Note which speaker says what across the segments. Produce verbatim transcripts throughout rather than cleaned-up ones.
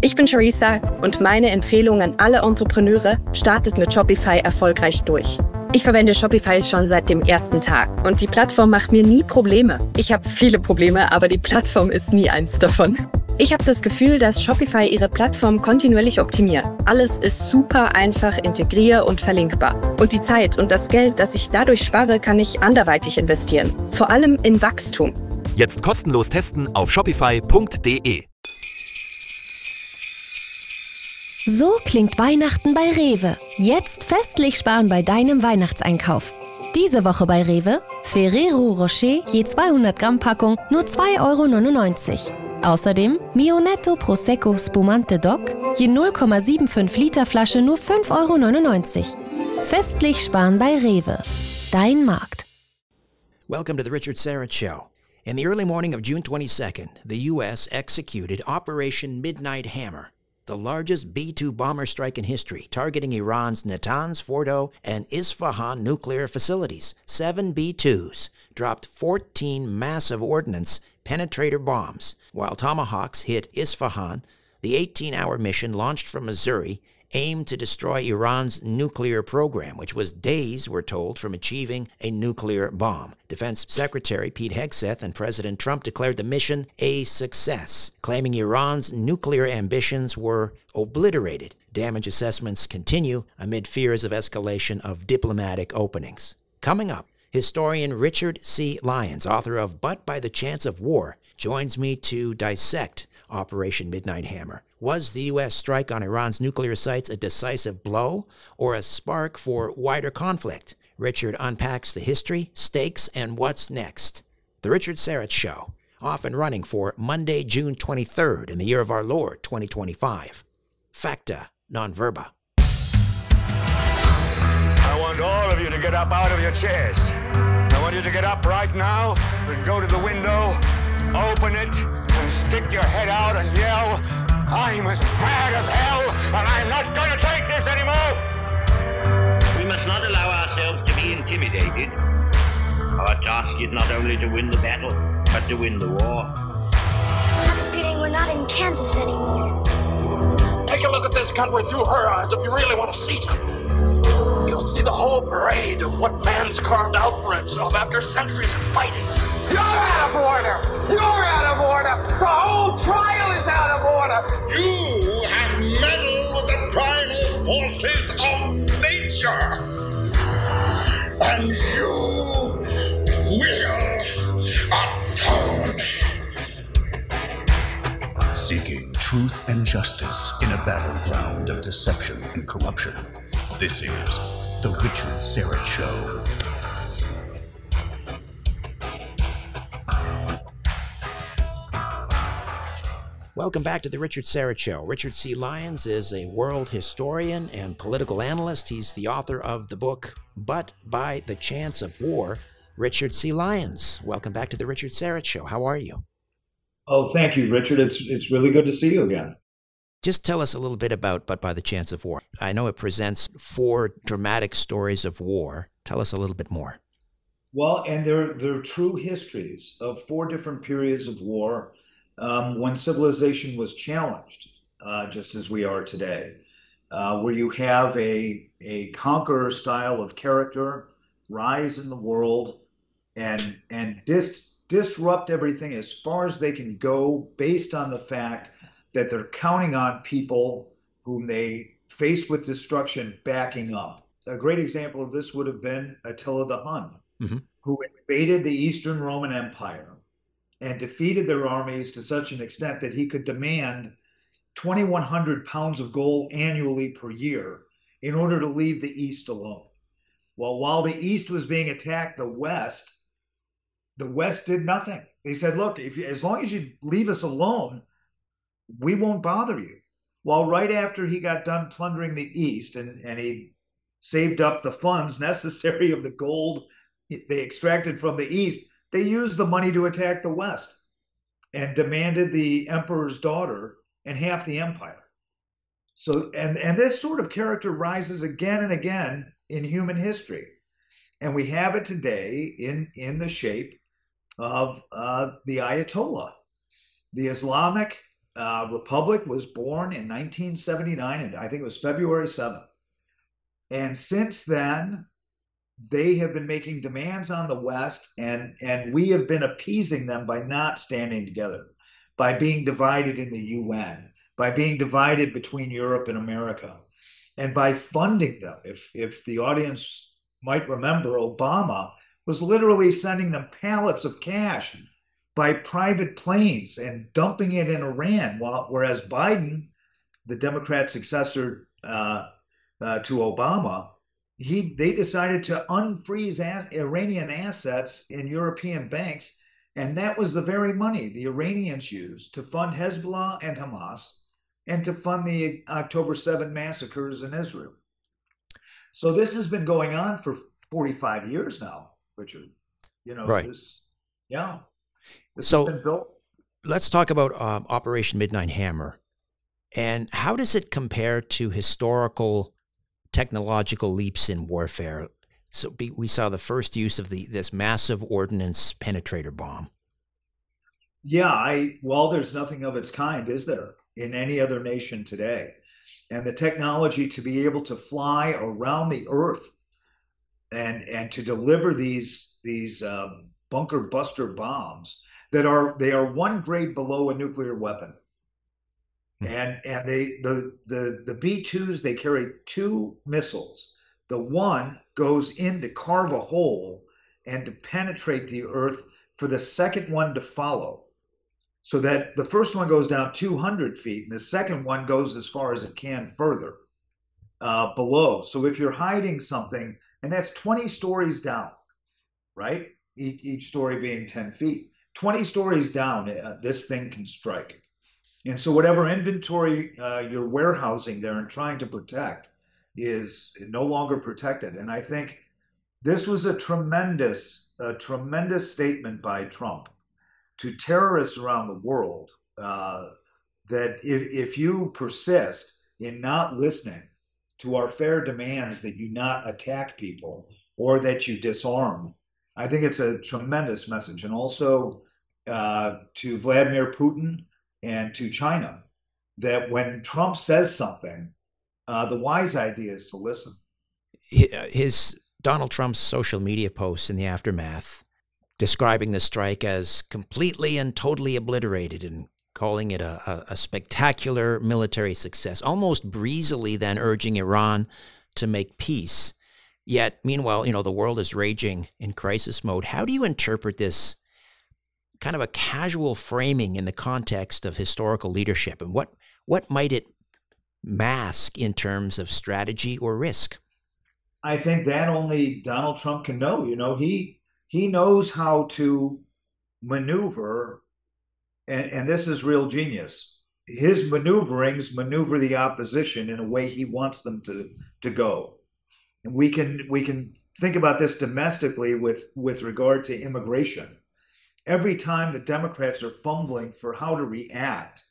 Speaker 1: Ich bin Charissa und meine Empfehlung an alle Entrepreneure: startet mit Shopify erfolgreich durch. Ich verwende Shopify schon seit dem ersten Tag und die Plattform macht mir nie Probleme. Ich habe viele Probleme, aber die Plattform ist nie eins davon. Ich habe das Gefühl, dass Shopify ihre Plattform kontinuierlich optimiert. Alles ist super einfach integrier- und verlinkbar. Und die Zeit und das Geld, das ich dadurch spare, kann ich anderweitig investieren. Vor allem in Wachstum.
Speaker 2: Jetzt kostenlos testen auf shopify punkt de.
Speaker 3: So klingt Weihnachten bei Rewe. Jetzt festlich sparen bei deinem Weihnachtseinkauf. Diese Woche bei Rewe: Ferrero Rocher je zweihundert Gramm Packung nur zwei Euro neunundneunzig. Außerdem Mio Netto Prosecco Spumante Doc je null Komma fünfundsiebzig Liter Flasche nur fünf Euro neunundneunzig. Festlich sparen bei Rewe. Dein Markt.
Speaker 4: Welcome to the Richard Syrett Show. In the early morning of June twenty-second, the U S executed Operation Midnight Hammer, the largest B two bomber strike in history, targeting Iran's Natanz, Fordo, and Isfahan nuclear facilities. Seven B twos dropped fourteen massive ordnance penetrator bombs, while Tomahawks hit Isfahan. The eighteen-hour mission, launched from Missouri, aimed to destroy Iran's nuclear program, which was days, we're told, from achieving a nuclear bomb. Defense Secretary Pete Hegseth and President Trump declared the mission a success, claiming Iran's nuclear ambitions were obliterated. Damage assessments continue amid fears of escalation of diplomatic openings. Coming up, historian Richard C. Lyons, author of But by the Chance of War, joins me to dissect Operation Midnight Hammer. Was the U S strike on Iran's nuclear sites a decisive blow or a spark for wider conflict? Richard unpacks the history, stakes, and what's next. The Richard Syrett Show, off and running for Monday, June twenty-third in the year of our Lord, twenty twenty-five. Facta non verba.
Speaker 5: I want all of you to get up out of your chairs. I want you to get up right now and go to the window, open it, and stick your head out and yell, "I'm as bad as hell, and I'm not going to take this anymore!"
Speaker 6: We must not allow ourselves to be intimidated. Our task is not only to win the battle, but to win the war.
Speaker 7: I have a feeling we're not in Kansas anymore.
Speaker 8: Take a look at this country through her eyes if you really want to see something. You'll see the whole parade of what man's carved out for himself after centuries of fighting.
Speaker 5: You're out of order! You're out of order! The whole trial is out of order!
Speaker 9: You have meddled with the primal forces of nature! And you will atone!
Speaker 10: Seeking truth and justice in a battleground of deception and corruption. This is The Richard Syrett Show.
Speaker 4: Welcome back to the Richard Syrett Show. Richard C. Lyons is a world historian and political analyst. He's the author of the book, But by the Chance of War. Richard C. Lyons, welcome back to the Richard Syrett Show. How are you?
Speaker 11: Oh, thank you, Richard. It's it's really good to see you again.
Speaker 4: Just tell us a little bit about But by the Chance of War. I know it presents four dramatic stories of war. Tell us a little bit more.
Speaker 11: Well, and they're, they're true histories of four different periods of war um, when civilization was challenged, uh, just as we are today, uh, where you have a, a conqueror style of character rise in the world and, and dis, disrupt everything as far as they can go based on the fact that they're counting on people whom they face with destruction backing up. A great example of this would have been Attila the Hun, mm-hmm. who invaded the Eastern Roman Empire and defeated their armies to such an extent that he could demand twenty-one hundred pounds of gold annually per year in order to leave the East alone. Well, while the East was being attacked, the West, the West did nothing. They said, look, if you, as long as you leave us alone, we won't bother you. Well, right after he got done plundering the East and, and he saved up the funds necessary of the gold they extracted from the East, they used the money to attack the West and demanded the emperor's daughter and half the empire. So, and, and this sort of character rises again and again in human history. And we have it today in, in the shape of uh, the Ayatollah, the Islamic uh, republic was born in nineteen seventy-nine, and I think it was February seventh. And since then, they have been making demands on the West, and, and we have been appeasing them by not standing together, by being divided in the U N, by being divided between Europe and America, and by funding them. If, if the audience might remember, Obama was literally sending them pallets of cash by private planes and dumping it in Iran, while, whereas Biden, the Democrat successor uh, uh, to Obama, he they decided to unfreeze as, Iranian assets in European banks, and that was the very money the Iranians used to fund Hezbollah and Hamas and to fund the October seventh massacres in Israel. So this has been going on for forty-five years now, Richard. You know,
Speaker 4: right.
Speaker 11: This, yeah. This
Speaker 4: so
Speaker 11: has been built.
Speaker 4: Let's talk about um, Operation Midnight Hammer. And how does it compare to historical technological leaps in warfare? So be, we saw the first use of the this massive ordnance penetrator bomb.
Speaker 11: Yeah, I well, there's nothing of its kind, is there, in any other nation today? And the technology to be able to fly around the earth and and to deliver these these um, bunker buster bombs that are they are one grade below a nuclear weapon. And and they the the the B twos, they carry two missiles. The one goes in to carve a hole and to penetrate the earth for the second one to follow. So that the first one goes down two hundred feet and the second one goes as far as it can further uh, below. So if you're hiding something, and that's twenty stories down, right? Each, each story being ten feet. twenty stories down, uh, this thing can strike. And so whatever inventory uh, you're warehousing there and trying to protect is no longer protected. And I think this was a tremendous, a tremendous statement by Trump to terrorists around the world uh, that if, if you persist in not listening to our fair demands that you not attack people or that you disarm, I think it's a tremendous message. And also uh, to Vladimir Putin and to China, that when Trump says something, uh, the wise idea is to listen.
Speaker 4: His Donald Trump's social media posts in the aftermath describing the strike as completely and totally obliterated and calling it a, a, a spectacular military success, almost breezily then urging Iran to make peace. Yet, meanwhile, you know, the world is raging in crisis mode. How do you interpret this kind of a casual framing in the context of historical leadership, and what what might it mask in terms of strategy or risk?
Speaker 11: I think that only Donald Trump can know. You know, he he knows how to maneuver, and, and this is real genius. His maneuverings maneuver the opposition in a way he wants them to to go. And we can we can think about this domestically with with regard to immigration. Every time the Democrats are fumbling for how to react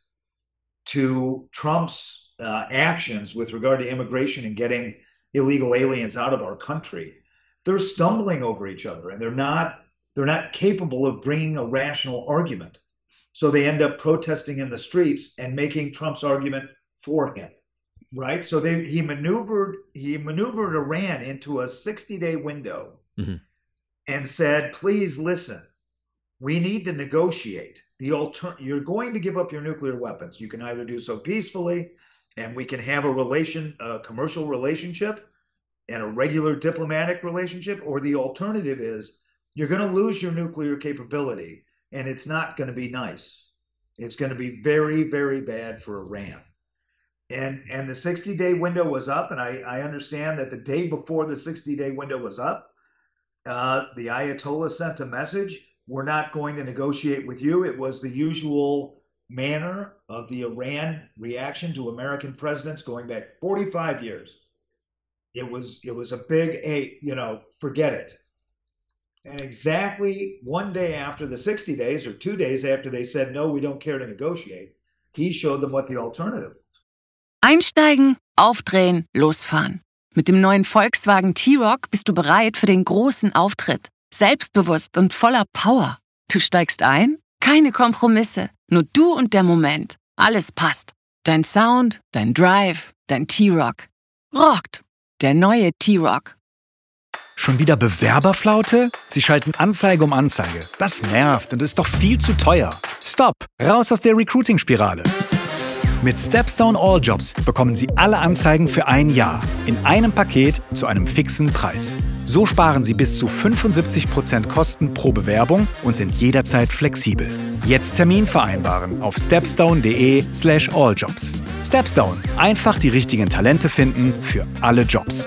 Speaker 11: to Trump's uh, actions with regard to immigration and getting illegal aliens out of our country, they're stumbling over each other, and they're not they're not capable of bringing a rational argument. So they end up protesting in the streets and making Trump's argument for him, right? So they he maneuvered he maneuvered Iran into a sixty-day window mm-hmm. and said, "Please listen. We need to negotiate. The alter- You're going to give up your nuclear weapons. You can either do so peacefully, and we can have a relation, a commercial relationship, and a regular diplomatic relationship, or the alternative is you're going to lose your nuclear capability, and it's not going to be nice. It's going to be very, very bad for Iran." And and the sixty-day window was up, and I, I understand that the day before the sixty-day window was up, uh, the Ayatollah sent a message: "We're not going to negotiate with you." It was the usual manner of the Iran reaction to American presidents going back forty-five years. It was it was a big, hey, you know, forget it. And exactly one day after the sixty days, or two days after they said, no, we don't care to negotiate, he showed them what the alternative.
Speaker 12: Einsteigen, aufdrehen, losfahren. Mit dem neuen Volkswagen T-Roc bist du bereit für den großen Auftritt. Selbstbewusst und voller Power. Du steigst ein? Keine Kompromisse. Nur du und der Moment. Alles passt. Dein Sound, dein Drive, dein T-Rock. Rockt. Der neue T-Rock.
Speaker 13: Schon wieder Bewerberflaute? Sie schalten Anzeige um Anzeige. Das nervt und ist doch viel zu teuer. Stopp! Raus aus der Recruiting-Spirale. Mit Stepstone All Jobs bekommen Sie alle Anzeigen für ein Jahr in einem Paket zu einem fixen Preis. So sparen Sie bis zu fünfundsiebzig Prozent Kosten pro Bewerbung und sind jederzeit flexibel. Jetzt Termin vereinbaren auf stepstone.de slash alljobs. Stepstone. Einfach die richtigen Talente finden für alle Jobs.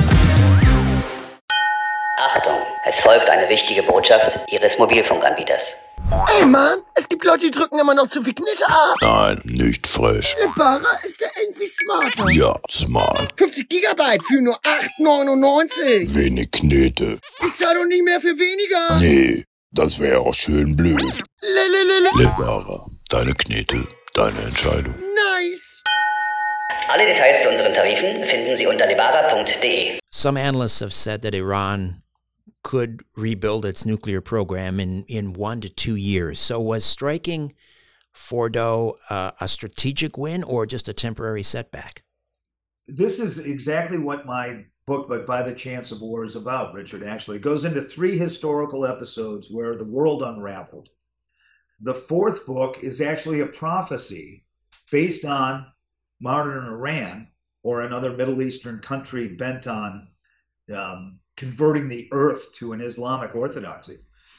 Speaker 14: Achtung, es folgt eine wichtige Botschaft Ihres Mobilfunkanbieters.
Speaker 15: Ey Mann, es gibt Leute, die drücken immer noch zu viel Knete ab.
Speaker 16: Nein, nicht frech.
Speaker 15: Libara ist ja irgendwie smarter.
Speaker 16: Ja, smart.
Speaker 15: fünfzig Gigabyte für nur acht neunundneunzig.
Speaker 16: Wenig Knete.
Speaker 15: Ich zahle doch nicht mehr für weniger.
Speaker 16: Nee, das wäre auch schön blöd.
Speaker 15: Lelelele.
Speaker 16: Libara, deine Knete, deine Entscheidung.
Speaker 15: Nice.
Speaker 14: Alle Details zu unseren Tarifen finden Sie unter libara punkt de.
Speaker 4: Some analysts have said that Iran could rebuild its nuclear program in, in one to two years. So was striking Fordo uh, a strategic win or just a temporary setback?
Speaker 11: This is exactly what my book, But by the Chance of War, is about, Richard, actually. It goes into three historical episodes where the world unraveled. The fourth book is actually a prophecy based on modern Iran or another Middle Eastern country bent on um, converting the earth to an Islamic orthodoxy.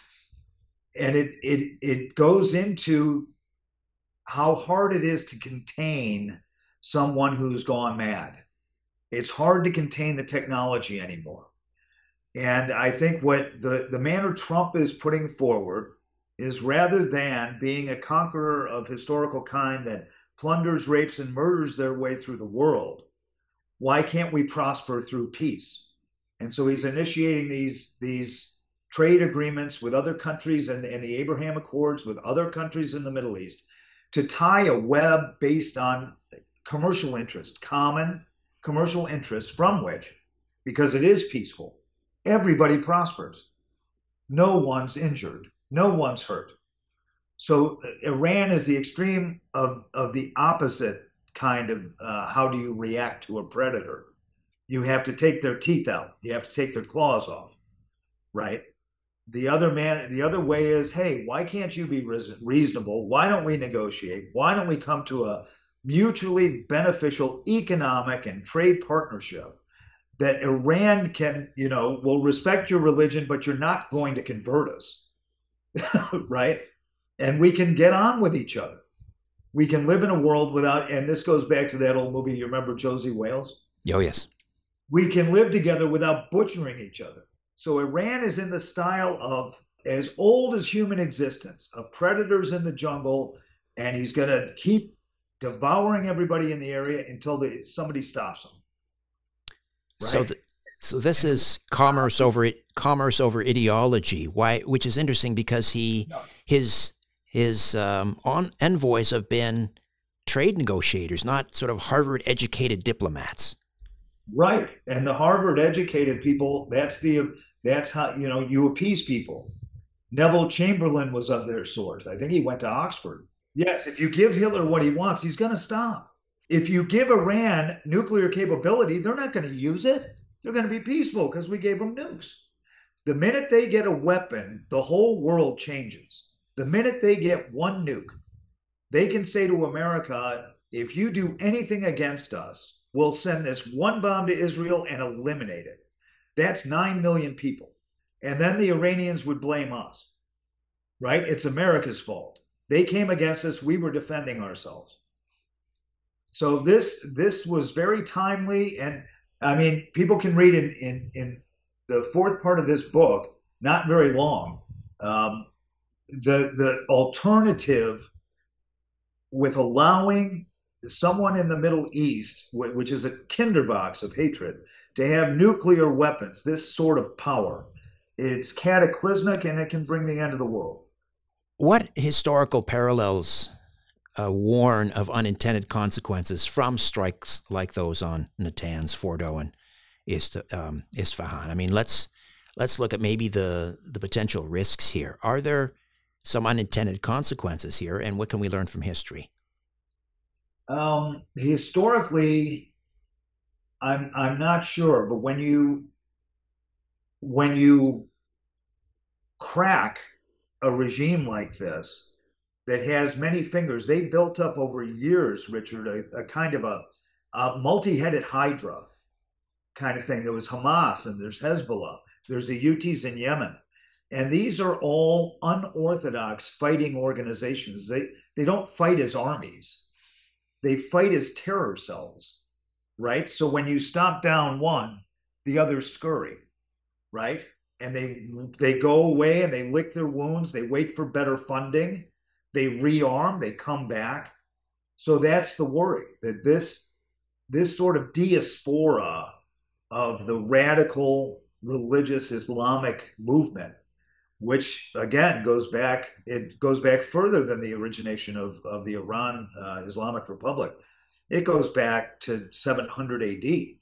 Speaker 11: And it it it goes into how hard it is to contain someone who's gone mad. It's hard to contain the technology anymore. And I think what the, the manner Trump is putting forward is, rather than being a conqueror of historical kind that plunders, rapes, and murders their way through the world, why can't we prosper through peace? And so he's initiating these, these trade agreements with other countries and, and the Abraham Accords with other countries in the Middle East to tie a web based on commercial interest, common commercial interest, from which, because it is peaceful, everybody prospers. No one's injured. No one's hurt. So Iran is the extreme of, of the opposite kind of uh, how do you react to a predator? You have to take their teeth out. You have to take their claws off, right? The other man, the other way is, hey, why can't you be reasonable? Why don't we negotiate? Why don't we come to a mutually beneficial economic and trade partnership that Iran can, you know, will respect your religion, but you're not going to convert us, right? And we can get on with each other. We can live in a world without, and this goes back to that old movie, you remember Josie Wales?
Speaker 4: Oh, yes.
Speaker 11: We can live together without butchering each other. So Iran is in the style of as old as human existence, of predators in the jungle, and he's going to keep devouring everybody in the area until the, somebody stops him. Right?
Speaker 4: So, th- so this is commerce over commerce over ideology. Why? Which is interesting because he no. his his um, on envoys have been trade negotiators, not sort of Harvard-educated diplomats.
Speaker 11: Right. And the Harvard-educated people, that's the that's how, you know, you appease people. Neville Chamberlain was of their sort. I think he went to Oxford. Yes, if you give Hitler what he wants, he's going to stop. If you give Iran nuclear capability, they're not going to use it. They're going to be peaceful because we gave them nukes. The minute they get a weapon, the whole world changes. The minute they get one nuke, they can say to America, if you do anything against us, we'll send this one bomb to Israel and eliminate it. That's nine million people. And then the Iranians would blame us, right? It's America's fault. They came against us. We were defending ourselves. So this this was very timely. And I mean, people can read in, in, in the fourth part of this book, not very long, um, the, the alternative with allowing someone in the Middle East, which is a tinderbox of hatred, to have nuclear weapons, this sort of power, it's cataclysmic and it can bring the end of the world.
Speaker 4: What historical parallels uh, warn of unintended consequences from strikes like those on Natanz, Fordo, and Ist, um, Isfahan? I mean, let's let's look at maybe the, the potential risks here. Are there some unintended consequences here, and what can we learn from history?
Speaker 11: Um, historically, I'm I'm not sure, but when you when you crack a regime like this that has many fingers, they built up over years, Richard, a, a kind of a, a multi-headed hydra kind of thing. There was Hamas and there's Hezbollah, there's the Houthis in Yemen. And these are all unorthodox fighting organizations. They they don't fight as armies. They fight as terror cells, right? So when you stop down one, the others scurry, right? And they they go away and they lick their wounds. They wait for better funding. They rearm. They come back. So that's the worry, that this this sort of diaspora of the radical religious Islamic movement, which again goes back, it goes back further than the origination of, of the Iran uh, Islamic Republic. It goes back to seven hundred A D.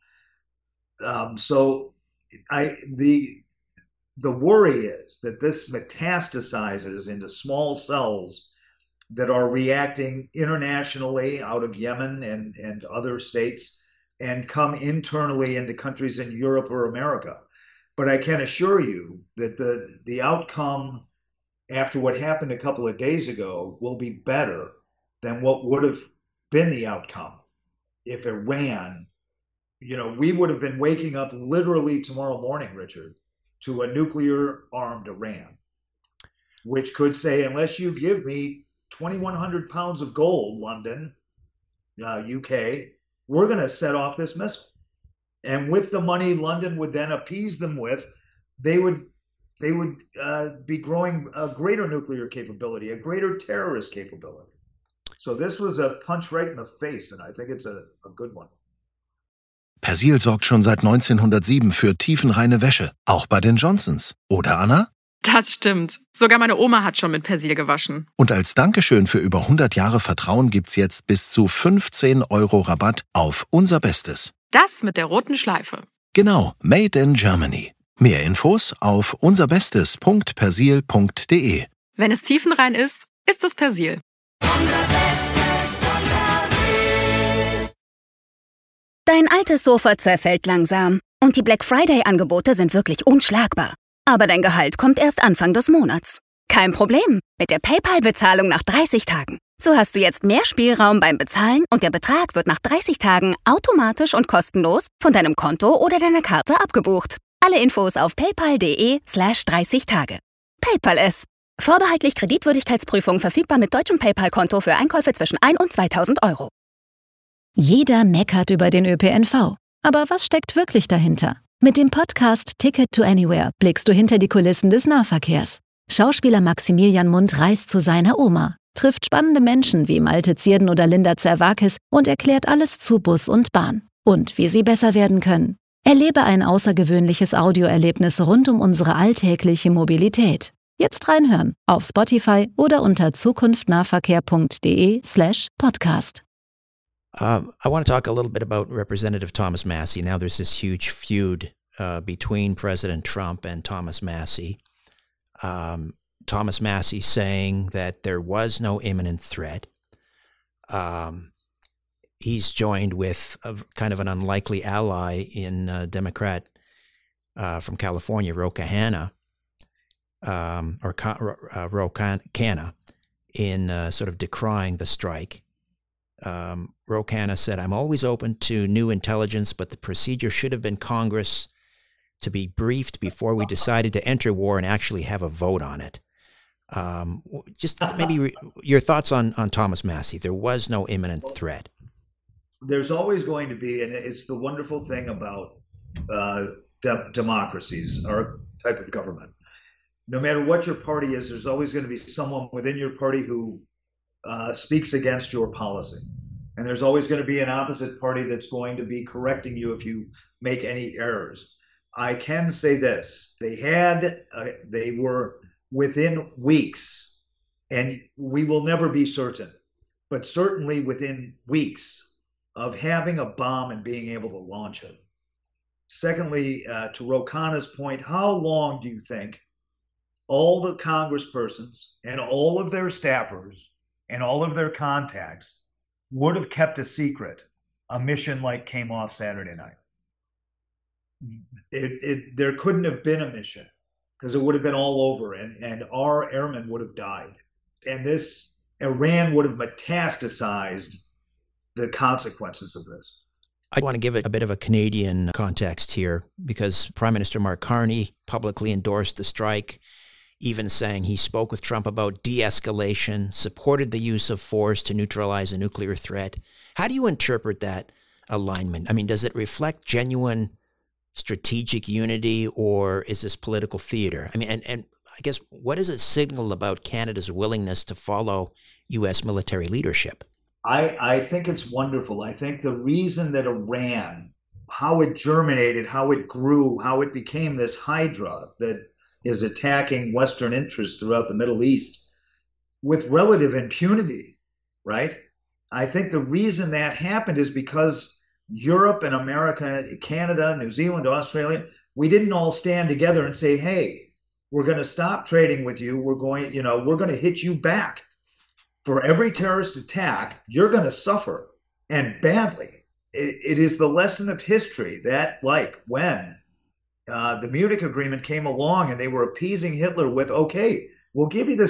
Speaker 11: Um, so I the the worry is that this metastasizes into small cells that are reacting internationally out of Yemen and, and other states and come internally into countries in Europe or America. But I can assure you that the the outcome after what happened a couple of days ago will be better than what would have been the outcome if Iran, you know, we would have been waking up literally tomorrow morning, Richard, to a nuclear-armed Iran, which could say, unless you give me twenty-one hundred pounds of gold, London, uh, U K, we're going to set off this missile. And with the money London would then appease them with, they would they would uh, be growing a greater nuclear capability, a greater terrorist capability. So this was a punch right in the face, and I think it's a, a good one.
Speaker 17: Persil sorgt schon seit neunzehnhundertsieben für tiefenreine Wäsche, auch bei den Johnsons. Oder, Anna?
Speaker 18: Das stimmt. Sogar meine Oma hat schon mit Persil gewaschen.
Speaker 17: Und als Dankeschön für über hundert Jahre Vertrauen gibt's jetzt bis zu fünfzehn Euro Rabatt auf unser Bestes.
Speaker 18: Das mit der roten Schleife.
Speaker 17: Genau, Made in Germany. Mehr Infos auf unserbestes punkt persil punkt de.
Speaker 18: Wenn es tiefenrein ist, ist es Persil.
Speaker 19: Dein altes Sofa zerfällt langsam und die Black Friday-Angebote sind wirklich unschlagbar. Aber dein Gehalt kommt erst Anfang des Monats. Kein Problem, mit der PayPal-Bezahlung nach dreißig Tagen. So hast du jetzt mehr Spielraum beim Bezahlen und der Betrag wird nach dreißig Tagen automatisch und kostenlos von deinem Konto oder deiner Karte abgebucht. Alle Infos auf paypal.de slash 30 Tage. PayPal es. Vorbehaltlich Kreditwürdigkeitsprüfung verfügbar mit deutschem PayPal-Konto für Einkäufe zwischen ein und zweitausend Euro.
Speaker 20: Jeder meckert über den Ö P N V. Aber was steckt wirklich dahinter? Mit dem Podcast Ticket to Anywhere blickst du hinter die Kulissen des Nahverkehrs. Schauspieler Maximilian Mundt reist zu seiner Oma, trifft spannende Menschen wie Malte Zierden oder Linda Zerwakis und erklärt alles zu Bus und Bahn. Und wie sie besser werden können. Erlebe ein außergewöhnliches Audioerlebnis rund um unsere alltägliche Mobilität. Jetzt reinhören auf Spotify oder unter zukunftnahverkehr.de slash podcast.
Speaker 4: Um, I want to talk a little bit about Representative Thomas Massie. Now there's this huge feud uh, between President Trump and Thomas Massie. Um, Thomas Massie saying that there was no imminent threat. Um, he's joined with a, kind of an unlikely ally in uh, Democrat uh, from California, Ro Khanna, um, or uh, Ro Khanna, in uh, sort of decrying the strike. Um, Ro Khanna said, "I'm always open to new intelligence, but the procedure should have been Congress to be briefed before we decided to enter war and actually have a vote on it." Um, just maybe re- your thoughts on, on Thomas Massie. There was no imminent threat.
Speaker 11: There's always going to be, and it's the wonderful thing about uh, de- democracies, our type of government. No matter what your party is, there's always going to be someone within your party who uh, speaks against your policy. And there's always going to be an opposite party that's going to be correcting you if you make any errors. I can say this, they had, uh, they were within weeks, and we will never be certain, but certainly within weeks of having a bomb and being able to launch it. Secondly, uh, to Ro Khanna's point, how long do you think all the congresspersons and all of their staffers and all of their contacts would have kept a secret a mission like came off Saturday night. It, it, there couldn't have been a mission because it would have been all over and, and our airmen would have died. And this, Iran would have metastasized the consequences of this.
Speaker 4: I want to give it a bit of a Canadian context here because Prime Minister Mark Carney publicly endorsed the strike, even saying he spoke with Trump about de-escalation, supported the use of force to neutralize a nuclear threat. How do you interpret that alignment? I mean, does it reflect genuine strategic unity or is this political theater? I mean, and, and I guess what does it signal about Canada's willingness to follow U S military leadership?
Speaker 11: I, I think it's wonderful. I think the reason that Iran, how it germinated, how it grew, how it became this hydra that is attacking Western interests throughout the Middle East with relative impunity, right? I think the reason that happened is because Europe and America, Canada, New Zealand, Australia, we didn't all stand together and say, hey, we're going to stop trading with you. We're going, you know, we're going to hit you back. For every terrorist attack, you're going to suffer, and badly. It, it is the lesson of history that, like when uh, the Munich Agreement came along and they were appeasing Hitler with, okay, we'll give you the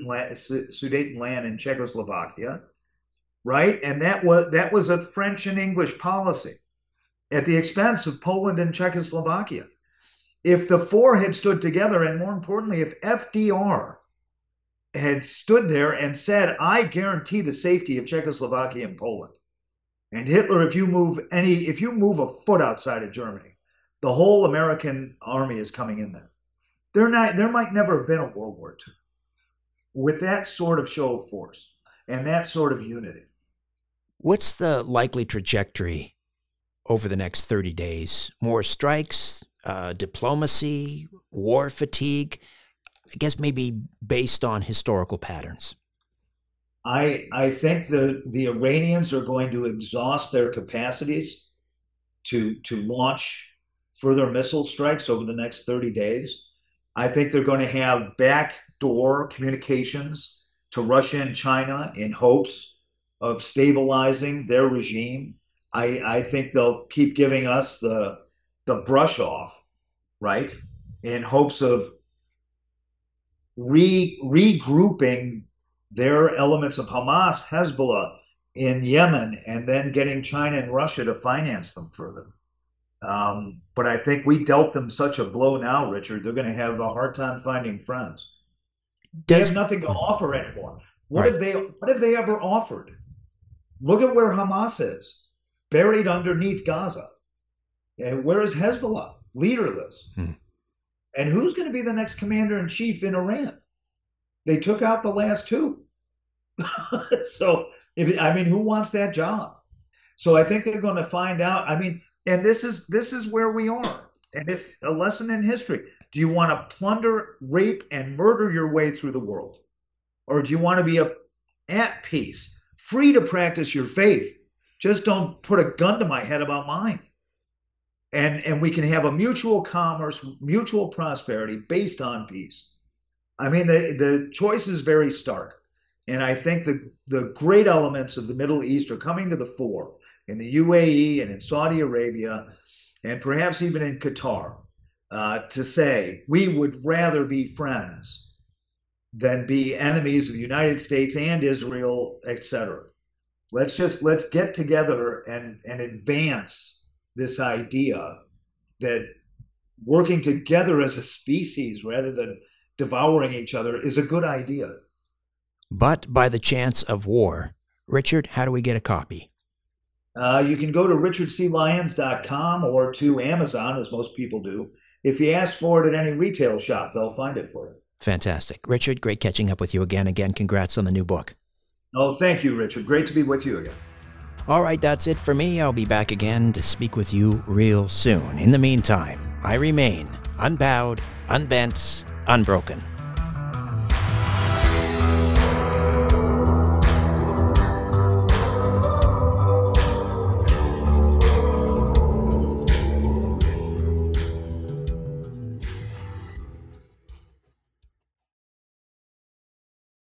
Speaker 11: Sudeten land in Czechoslovakia, right? And that was that was a French and English policy at the expense of Poland and Czechoslovakia. If the four had stood together, and more importantly, if F D R had stood there and said, I guarantee the safety of Czechoslovakia and Poland. And Hitler, if you move any, if you move a foot outside of Germany, the whole American army is coming in there. They're not, there might never have been a World War Two with that sort of show of force and that sort of unity.
Speaker 4: What's the likely trajectory over the next thirty days? More strikes, uh, diplomacy, war fatigue? I guess maybe based on historical patterns.
Speaker 11: I I think the, the Iranians are going to exhaust their capacities to to launch further missile strikes over the next thirty days. I think they're going to have backdoor communications to Russia and China in hopes of stabilizing their regime. I, I think they'll keep giving us the the brush off, right, in hopes of Re, regrouping their elements of Hamas, Hezbollah in Yemen, and then getting China and Russia to finance them further. Um, but I think we dealt them such a blow now, Richard, they're going to have a hard time finding friends. They have nothing to offer anymore. What right. have they What have they ever offered? Look at where Hamas is, buried underneath Gaza. And where is Hezbollah? Leaderless. Hmm. And who's going to be the next commander-in-chief in Iran? They took out the last two. so, if, I mean, who wants that job? So I think they're going to find out. I mean, and this is this is where we are. And it's a lesson in history. Do you want to plunder, rape, and murder your way through the world? Or do you want to be a, at peace, free to practice your faith? Just don't put a gun to my head about mine. And, and we can have a mutual commerce, mutual prosperity based on peace. I mean, the, the choice is very stark. And I think the, the great elements of the Middle East are coming to the fore in the U A E and in Saudi Arabia, and perhaps even in Qatar, uh, to say we would rather be friends than be enemies of the United States and Israel, et cetera. Let's just, let's get together and, and advance this idea that working together as a species rather than devouring each other is a good idea.
Speaker 4: But by the chance of war, Richard, how do we get a copy?
Speaker 11: Uh, you can go to richard c lyons dot com or to Amazon, as most people do. If you ask for it at any retail shop, they'll find it for you.
Speaker 4: Fantastic. Richard, great catching up with you again. Again, congrats on the new book.
Speaker 11: Oh, thank you, Richard. Great to be with you again.
Speaker 4: All right, that's it for me. I'll be back again to speak with you real soon. In the meantime, I remain unbowed, unbent, unbroken.